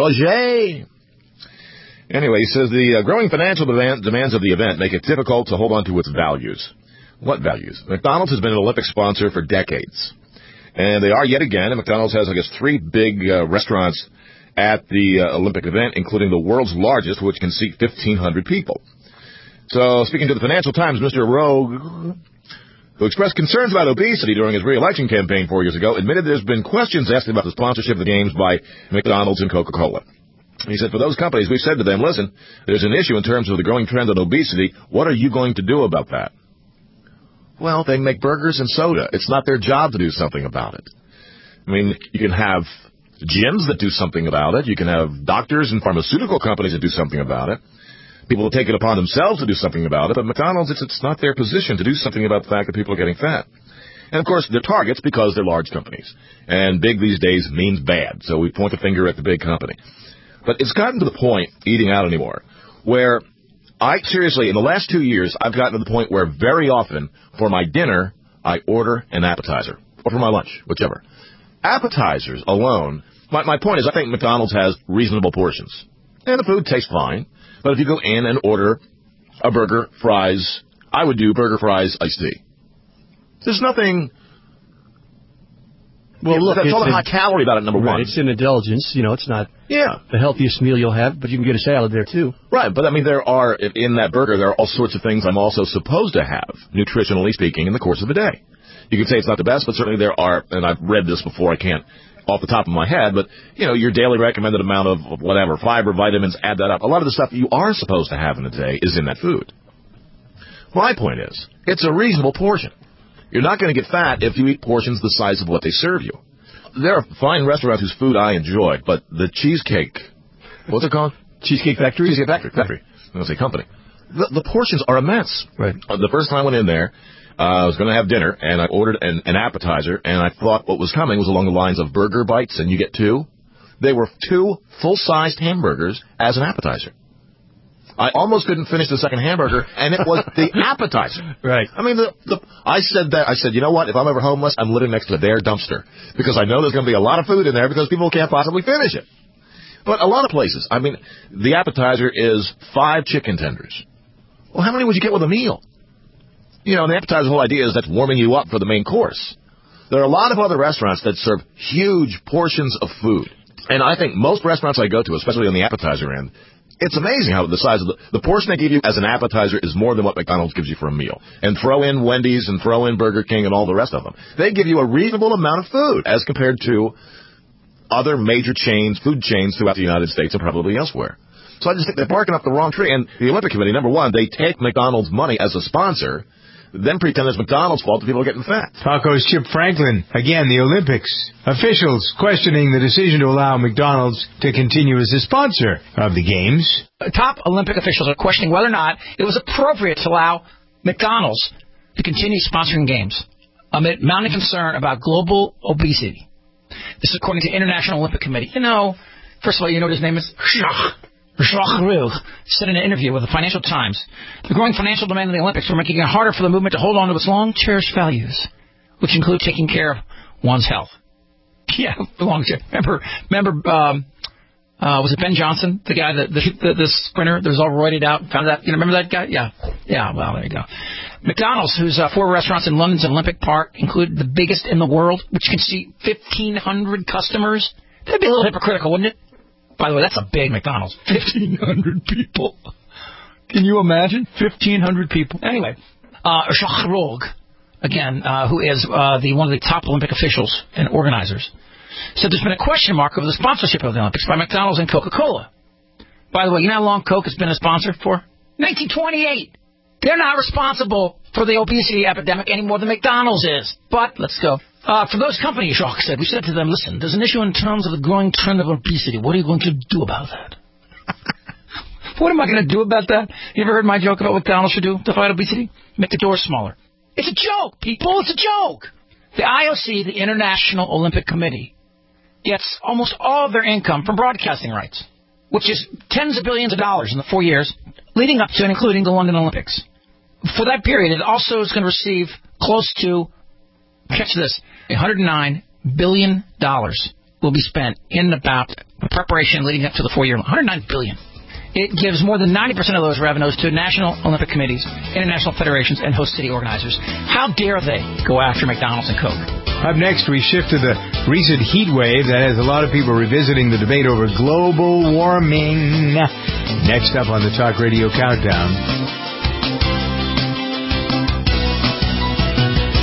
Roger? Anyway, he says the uh, growing financial demand, demands of the event make it difficult to hold on to its values. What values? McDonald's has been an Olympic sponsor for decades. And they are yet again, and McDonald's has, I guess, three big uh, restaurants at the uh, Olympic event, including the world's largest, which can seat fifteen hundred people. So, speaking to the Financial Times, Mister Rogue who expressed concerns about obesity during his re-election campaign four years ago, admitted there's been questions asked about the sponsorship of the games by McDonald's and Coca-Cola. He said, for those companies, we've said to them, listen, there's an issue in terms of the growing trend on obesity. What are you going to do about that? Well, they make burgers and soda. It's not their job to do something about it. I mean, you can have gyms that do something about it. You can have doctors and pharmaceutical companies that do something about it. People will take it upon themselves to do something about it, but McDonald's, it's, it's not their position to do something about the fact that people are getting fat. And, of course, they're targets because they're large companies. And big these days means bad, so we point the finger at the big company. But it's gotten to the point, eating out anymore, where I, seriously, in the last two years, I've gotten to the point where very often, for my dinner, I order an appetizer. Or for my lunch, whichever. Appetizers alone, my, my point is I think McDonald's has reasonable portions. And the food tastes fine. But if you go in and order a burger, fries, I would do burger, fries, iced tea. There's nothing... Well, yeah, look, that's all the high calorie about it, number right, one. It's an indulgence. You know, it's not yeah. the healthiest meal you'll have, but you can get a salad there, too. Right, but, I mean, there are, in that burger, there are all sorts of things I'm also supposed to have, nutritionally speaking, in the course of the day. You could say it's not the best, but certainly there are, and I've read this before, I can't off the top of my head, but, you know, your daily recommended amount of whatever, fiber, vitamins, add that up. A lot of the stuff you are supposed to have in a day is in that food. My point is, it's a reasonable portion. You're not going to get fat if you eat portions the size of what they serve you. There are fine restaurants whose food I enjoy, but the Cheesecake, what's it called? Cheesecake Factory? Cheesecake Factory. Factory. I'm going to say company. The, the portions are immense. Right. Uh, the first time I went in there, uh, I was going to have dinner, and I ordered an, an appetizer, and I thought what was coming was along the lines of burger bites, and you get two. They were two full-sized hamburgers as an appetizer. I almost couldn't finish the second hamburger, and it was the appetizer. Right. I mean, the, the, I said that. I said, you know what? If I'm ever homeless, I'm living next to their dumpster because I know there's going to be a lot of food in there because people can't possibly finish it. But a lot of places, I mean, the appetizer is five chicken tenders. Well, how many would you get with a meal? You know, the appetizer, the whole idea is that's warming you up for the main course. There are a lot of other restaurants that serve huge portions of food. And I think most restaurants I go to, especially on the appetizer end, it's amazing how the size of the, the portion they give you as an appetizer is more than what McDonald's gives you for a meal. And throw in Wendy's and throw in Burger King and all the rest of them. They give you a reasonable amount of food as compared to other major chains, food chains throughout the United States and probably elsewhere. So I just think they're barking up the wrong tree. And the Olympic Committee, number one, they take McDonald's money as a sponsor, then pretend it's McDonald's fault that people are getting fat. Taco's Chip Franklin. Again, the Olympics. Officials questioning the decision to allow McDonald's to continue as a sponsor of the Games. Top Olympic officials are questioning whether or not it was appropriate to allow McDonald's to continue sponsoring Games amid mounting concern about global obesity. This is according to the International Olympic Committee. You know, first of all, you know what his name is? Jacques Rugg said in an interview with the Financial Times, the growing financial demand of the Olympics were making it harder for the movement to hold on to its long-cherished values, which include taking care of one's health. Yeah, long Remember, remember, um, uh, was it Ben Johnson, the guy, that the, the, the sprinter that was all roided out? Found that? You remember that guy? Yeah, yeah. Well, there you go. McDonald's, whose uh, four restaurants in London's Olympic Park include the biggest in the world, which can seat fifteen hundred customers. That'd be a little hypocritical, wouldn't it? By the way, that's a big McDonald's. fifteen hundred people. Can you imagine? fifteen hundred people. Anyway, uh, Jacques Rugg, again, uh, who is uh, the one of the top Olympic officials and organizers, said there's been a question mark over the sponsorship of the Olympics by McDonald's and Coca-Cola. By the way, you know how long Coke has been a sponsor for? nineteen twenty-eight. They're not responsible for the obesity epidemic any more than McDonald's is. But let's go. Uh, for those companies, Jacques said, we said to them, listen, there's an issue in terms of the growing trend of obesity. What are you going to do about that? What am I going to do about that? You ever heard my joke about what McDonald's should do to fight obesity? Make the doors smaller. It's a joke, people. It's a joke. The I O C, the International Olympic Committee, gets almost all of their income from broadcasting rights, which is tens of billions of dollars in the four years leading up to and including the London Olympics. For that period, it also is going to receive close to, catch this, one hundred nine billion dollars will be spent in about preparation leading up to the four-year, one hundred nine billion dollars. It gives more than ninety percent of those revenues to national Olympic committees, international federations, and host city organizers. How dare they go after McDonald's and Coke? Up next, we shift to the recent heat wave that has a lot of people revisiting the debate over global warming. Next up on the Talk Radio Countdown.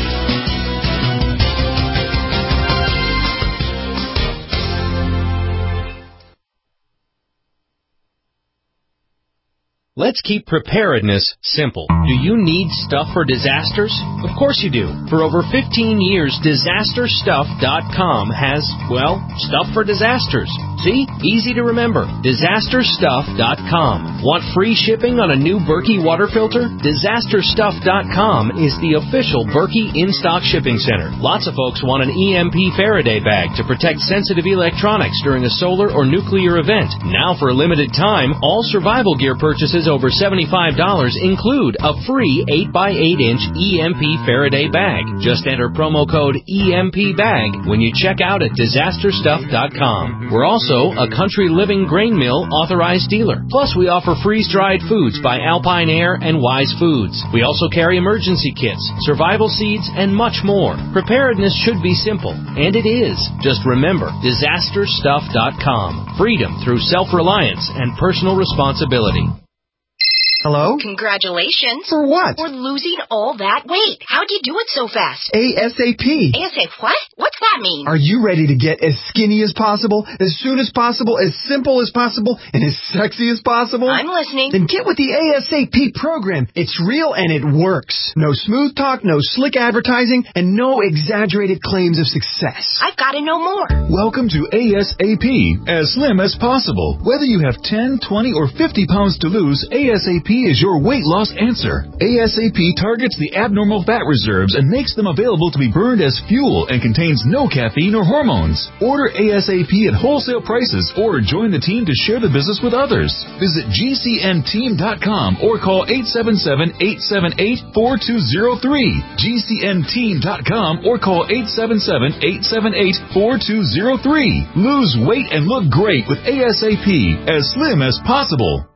Let's keep preparedness simple. Do you need stuff for disasters? Of course you do. For over fifteen years, disaster stuff dot com has, well, stuff for disasters. See? Easy to remember. disaster stuff dot com. Want free shipping on a new Berkey water filter? disaster stuff dot com is the official Berkey in-stock shipping center. Lots of folks want an E M P Faraday bag to protect sensitive electronics during a solar or nuclear event. Now for a limited time, all survival gear purchases over seventy-five dollars include a free eight by eight inch E M P Faraday bag. Just enter promo code E M P bag when you check out at disaster stuff dot com. We're also a Country Living Grain Mill authorized dealer. Plus, we offer freeze-dried foods by Alpine Air and Wise Foods. We also carry emergency kits, survival seeds, and much more. Preparedness should be simple, and it is. Just remember, disaster stuff dot com. Freedom through self-reliance and personal responsibility. Hello? Congratulations. For what? For losing all that weight. How'd you do it so fast? ASAP. ASAP what? What's that mean? Are you ready to get as skinny as possible, as soon as possible, as simple as possible, and as sexy as possible? I'm listening. Then get with the ASAP program. It's real and it works. No smooth talk, no slick advertising, and no exaggerated claims of success. I've got to know more. Welcome to ASAP, as slim as possible. Whether you have ten, twenty, or fifty pounds to lose, ASAP is your weight loss answer. ASAP targets the abnormal fat reserves and makes them available to be burned as fuel and contains no caffeine or hormones. Order ASAP at wholesale prices or join the team to share the business with others. Visit G C N team dot com or call eight seven seven, eight seven eight, four two zero three. G C N team dot com or call eight seven seven, eight seven eight, four two zero three. Lose weight and look great with ASAP, as slim as possible.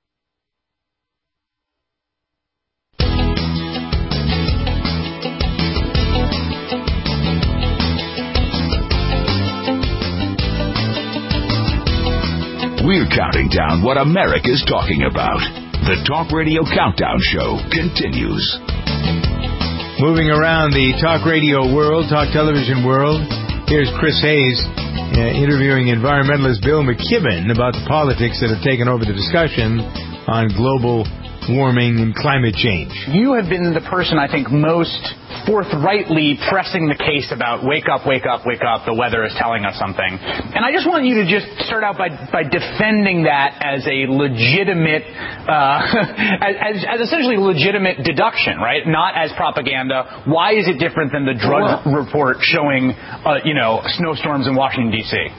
We're counting down what America's talking about. The Talk Radio Countdown Show continues. Moving around the talk radio world, talk television world, here's Chris Hayes uh, interviewing environmentalist Bill McKibben about the politics that have taken over the discussion on global warming and climate change. You have been the person, I think, most forthrightly pressing the case about wake up, wake up, wake up, the weather is telling us something. And I just want you to just start out by, by defending that as a legitimate, uh, as, as essentially legitimate deduction, right? Not as propaganda. Why is it different than the drug well, report showing, uh, you know, snowstorms in Washington, D C?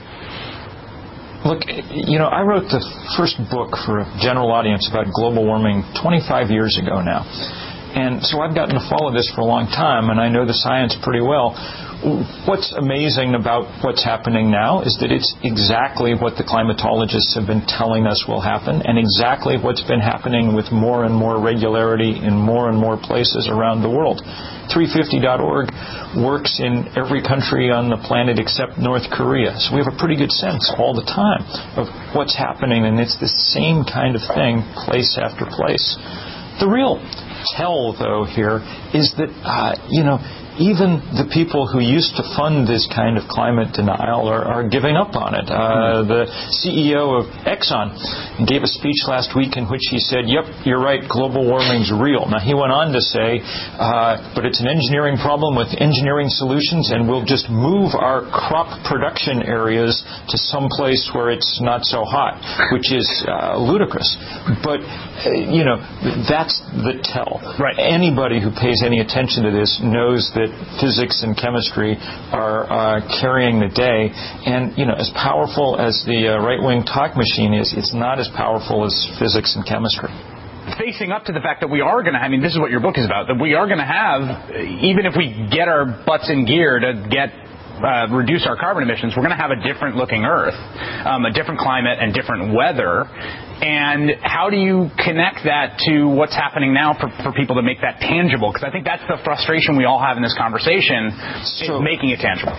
Look, you know, I wrote the first book for a general audience about global warming twenty-five years ago now. And so I've gotten to follow this for a long time, and I know the science pretty well. What's amazing about what's happening now is that it's exactly what the climatologists have been telling us will happen, and exactly what's been happening with more and more regularity in more and more places around the world. three fifty dot org works in every country on the planet except North Korea. So we have a pretty good sense all the time of what's happening, and it's the same kind of thing, place after place. The real tell, though, here is that, uh, you know, even the people who used to fund this kind of climate denial are, are giving up on it. Uh, the C E O of Exxon gave a speech last week in which he said, yep, you're right, global warming's real. Now, he went on to say, uh, but it's an engineering problem with engineering solutions, and we'll just move our crop production areas to some place where it's not so hot, which is uh, ludicrous. But, uh, you know, that's the tell. Right. Anybody who pays any attention to this knows that physics and chemistry are uh, carrying the day. And, you know, as powerful as the uh, right-wing talk machine is, it's not as powerful as physics and chemistry. Facing up to the fact that we are going to, I mean, this is what your book is about, that we are going to have, even if we get our butts in gear to get Uh, reduce our carbon emissions, we're going to have a different looking Earth, um, a different climate and different weather. And how do you connect that to what's happening now for, for people to make that tangible? Because I think that's the frustration we all have in this conversation, so, is making it tangible.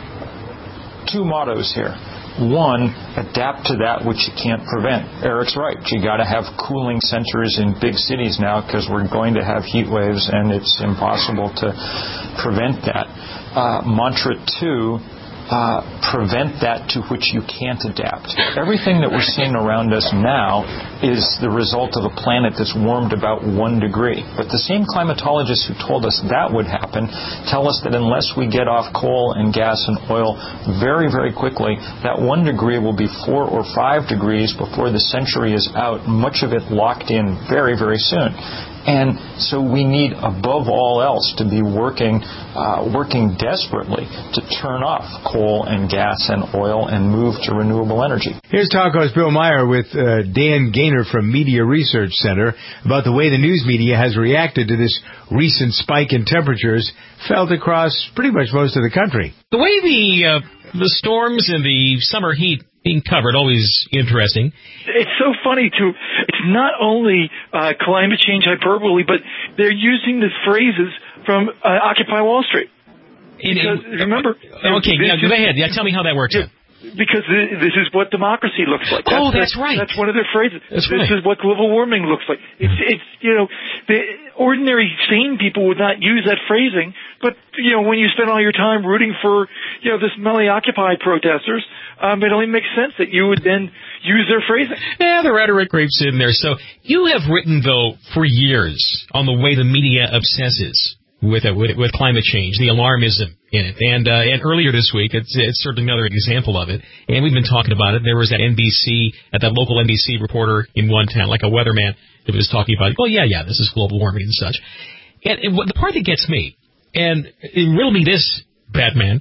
Two mottos here. One, adapt to that which you can't prevent. Eric's right. You got to have cooling centers in big cities now because we're going to have heat waves, and it's impossible to prevent that. Uh, mantra two, uh, prevent that to which you can't adapt. Everything that we're seeing around us now is the result of a planet that's warmed about one degree. But the same climatologists who told us that would happen tell us that unless we get off coal and gas and oil very, very quickly, that one degree will be four or five degrees before the century is out, much of it locked in very, very soon. And so we need, above all else, to be working uh, working desperately to turn off coal and gas and oil and move to renewable energy. Here's Talk Host Bill Meyer with uh, Dan Gaynor from Media Research Center about the way the news media has reacted to this recent spike in temperatures felt across pretty much most of the country. The way the uh, the storms and the summer heat being covered, always interesting. It's so funny, too. It's not only uh, climate change hyperbole, but they're using the phrases from uh, Occupy Wall Street. Because, in, in, remember... Okay, yeah, go ahead. Yeah, tell me how that works. Yeah. Because this is what democracy looks like. That's, oh, that's, that's right. That's one of their phrases. That's this right. is what global warming looks like. It's, it's, you know, the ordinary sane people would not use that phrasing, but, you know, when you spend all your time rooting for, you know, this smelly Occupy protesters, um, it only makes sense that you would then use their phrasing. Yeah, the rhetoric creeps in there. So you have written, though, for years on the way the media obsesses with uh, with, with climate change, the alarmism in it. And uh, and earlier this week, it's, it's certainly another example of it. And we've been talking about it. There was that N B C, at that local N B C reporter in one town, like a weatherman, that was talking about, oh, yeah, yeah, this is global warming and such. And, and what, the part that gets me, and riddle me this, Batman,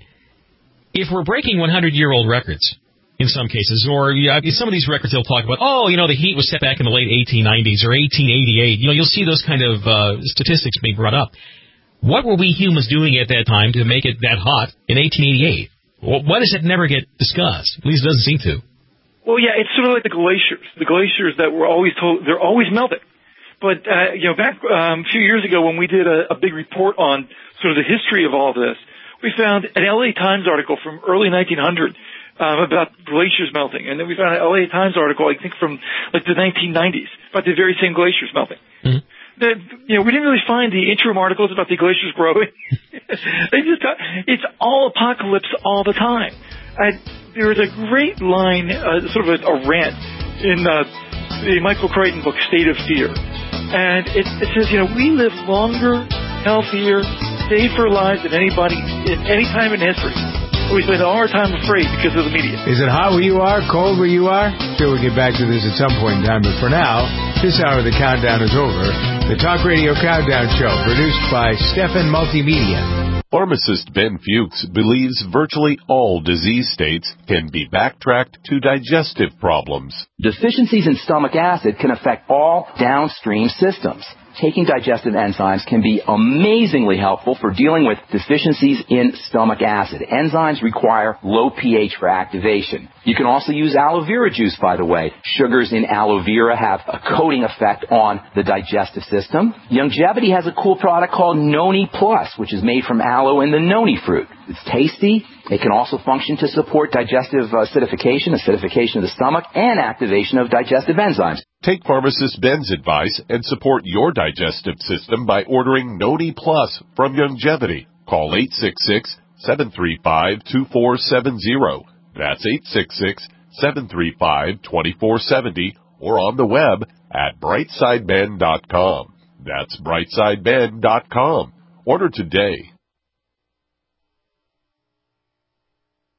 if we're breaking one hundred year old records, in some cases, or yeah, in some of these records they'll talk about, oh, you know, the heat was set back in the late eighteen nineties or eighteen eighty-eight. You know, you'll see those kind of uh, statistics being brought up. What were we humans doing at that time to make it that hot in eighteen eighty-eight? Why does it never get discussed? At least it doesn't seem to. Well, yeah, it's sort of like the glaciers. The glaciers that were always told, they're always melting. But, uh, you know, back um, a few years ago when we did a, a big report on sort of the history of all this, we found an L A Times article from early nineteen hundred um, about glaciers melting. And then we found an L A Times article, I think, from like the nineteen nineties about the very same glaciers melting. Mm-hmm. That, you know, we didn't really find the interim articles about the glaciers growing. They just, it's all apocalypse all the time. I, there is a great line, uh, sort of a, a rant in uh, the Michael Crichton book, State of Fear. And it, it says, you know, we live longer, healthier, safer lives than anybody in any time in history. We spend all our time afraid because of the media. Is it hot where you are, cold where you are? Sure, we'll get back to this at some point in time. But for now, this hour of the countdown is over. The Talk Radio Countdown Show, produced by Stefan Multimedia. Pharmacist Ben Fuchs believes virtually all disease states can be backtracked to digestive problems. Deficiencies in stomach acid can affect all downstream systems. Taking digestive enzymes can be amazingly helpful for dealing with deficiencies in stomach acid. Enzymes require low pH for activation. You can also use aloe vera juice, by the way. Sugars in aloe vera have a coating effect on the digestive system. Youngevity has a cool product called Noni Plus, which is made from aloe and the noni fruit. It's tasty. It can also function to support digestive acidification, acidification of the stomach, and activation of digestive enzymes. Take Pharmacist Ben's advice and support your digestive system by ordering Noni Plus from Youngevity. Call eight six six, seven three five, two four seven zero. That's eight six six, seven three five, two four seven zero or on the web at brightside ben dot com. That's brightside ben dot com. Order today.